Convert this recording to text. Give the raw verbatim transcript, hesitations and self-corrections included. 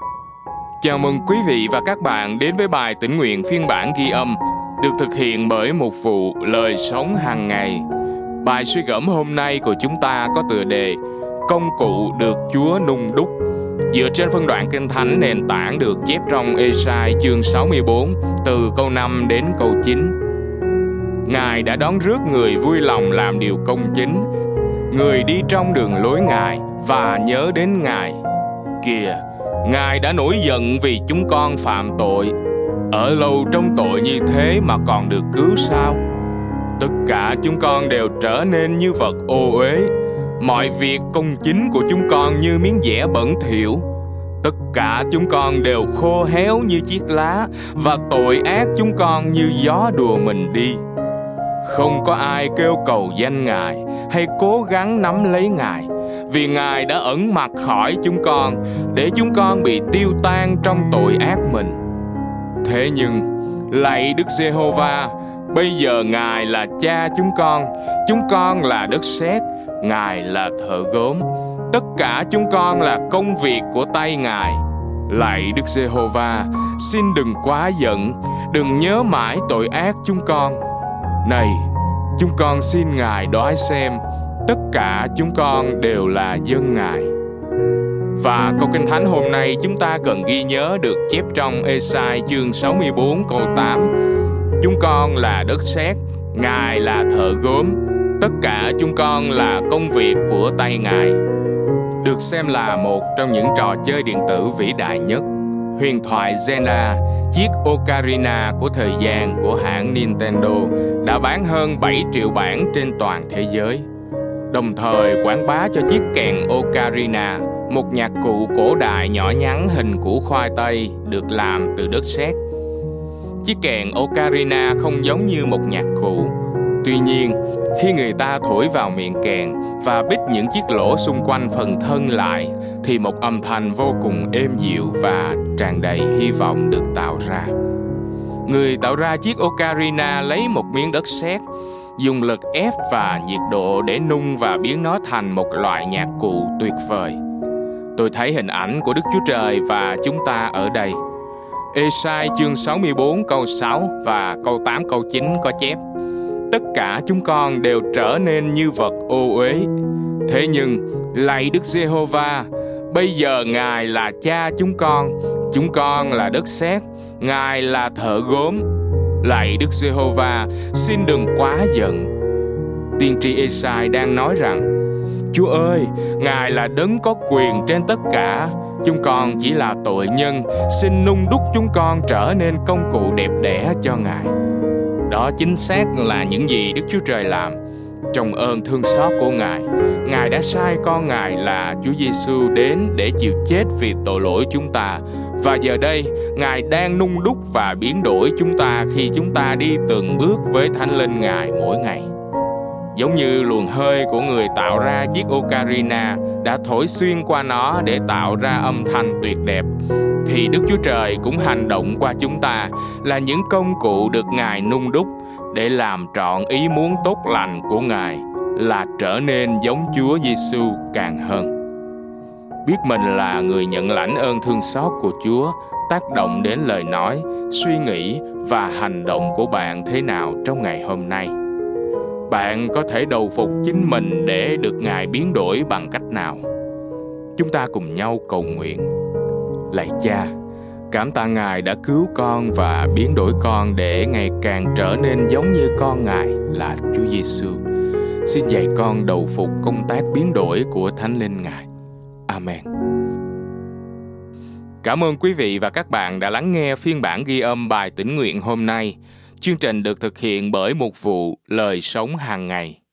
Chào mừng quý vị và các bạn đến với bài tĩnh nguyện phiên bản ghi âm được thực hiện bởi Mục vụ Lời Sống Hàng Ngày. Bài suy gẫm hôm nay của chúng ta có tựa đề Công cụ được Chúa nung đúc, dựa trên phân đoạn Kinh Thánh nền tảng được chép trong Ê-sai chương sáu mươi bốn từ câu năm đến câu chín. Ngài đã đón rước người vui lòng làm điều công chính, người đi trong đường lối Ngài và nhớ đến Ngài. Kìa, Ngài đã nổi giận vì chúng con phạm tội. Ở lâu trong tội như thế mà còn được cứu sao? Tất cả chúng con đều trở nên như vật ô uế. Mọi việc công chính của chúng con như miếng dẻ bẩn thỉu. Tất cả chúng con đều khô héo như chiếc lá, và tội ác chúng con như gió đùa mình đi. Không có ai kêu cầu danh Ngài hay cố gắng nắm lấy Ngài, vì Ngài đã ẩn mặt khỏi chúng con, để chúng con bị tiêu tan trong tội ác mình. Thế nhưng, lạy Đức Giê-hô-va, bây giờ Ngài là cha chúng con, chúng con là đất sét, Ngài là thợ gốm. Tất cả chúng con là công việc của tay Ngài. Lạy Đức Giê-hô-va, xin đừng quá giận, đừng nhớ mãi tội ác chúng con. Này, chúng con xin Ngài đoái xem, tất cả chúng con đều là dân Ngài. Và câu Kinh Thánh hôm nay chúng ta cần ghi nhớ được chép trong Ê-sai chương sáu mươi bốn câu tám. Chúng con là đất sét, Ngài là thợ gốm, tất cả chúng con là công việc của tay Ngài. Được xem là một trong những trò chơi điện tử vĩ đại nhất, huyền thoại Zelda, chiếc Ocarina của thời gian của hãng Nintendo, đã bán hơn bảy triệu bản trên toàn thế giới. Đồng thời quảng bá cho chiếc kèn Ocarina, một nhạc cụ cổ đại nhỏ nhắn hình củ khoai tây được làm từ đất sét. Chiếc kèn Ocarina không giống như một nhạc cụ. Tuy nhiên, khi người ta thổi vào miệng kèn và bít những chiếc lỗ xung quanh phần thân lại, thì một âm thanh vô cùng êm dịu và tràn đầy hy vọng được tạo ra. Người tạo ra chiếc Ocarina lấy một miếng đất sét, dùng lực ép và nhiệt độ để nung và biến nó thành một loại nhạc cụ tuyệt vời. Tôi thấy hình ảnh của Đức Chúa Trời và chúng ta ở đây. Ê-sai chương sáu mươi bốn câu sáu và câu tám câu chín có chép: Tất cả chúng con đều trở nên như vật ô uế. Thế nhưng, lạy Đức Giê-hô-va, bây giờ Ngài là cha chúng con, chúng con là đất sét, Ngài là thợ gốm. Lạy Đức Giê-hô-va, xin đừng quá giận. Tiên tri Ê-sai đang nói rằng: Chúa ơi, Ngài là đấng có quyền trên tất cả, chúng con chỉ là tội nhân, xin nung đúc chúng con trở nên công cụ đẹp đẽ cho Ngài. Đó chính xác là những gì Đức Chúa Trời làm. Trong ơn thương xót của Ngài, Ngài đã sai con Ngài là Chúa Giêsu đến để chịu chết vì tội lỗi chúng ta. Và giờ đây, Ngài đang nung đúc và biến đổi chúng ta khi chúng ta đi từng bước với Thánh Linh Ngài mỗi ngày. Giống như luồng hơi của người tạo ra chiếc Ocarina đã thổi xuyên qua nó để tạo ra âm thanh tuyệt đẹp, thì Đức Chúa Trời cũng hành động qua chúng ta là những công cụ được Ngài nung đúc để làm trọn ý muốn tốt lành của Ngài, là trở nên giống Chúa Giêsu càng hơn. Biết mình là người nhận lãnh ơn thương xót của Chúa tác động đến lời nói, suy nghĩ và hành động của bạn thế nào trong ngày hôm nay? Bạn có thể đầu phục chính mình để được Ngài biến đổi bằng cách nào? Chúng ta cùng nhau cầu nguyện. Lạy Cha, cảm tạ Ngài đã cứu con và biến đổi con để ngày càng trở nên giống như con Ngài là Chúa Giêsu. Xin dạy con đầu phục công tác biến đổi của Thánh Linh Ngài. Amen. Cảm ơn quý vị và các bạn đã lắng nghe phiên bản ghi âm bài tĩnh nguyện hôm nay. Chương trình được thực hiện bởi Mục vụ Lời Sống Hàng Ngày.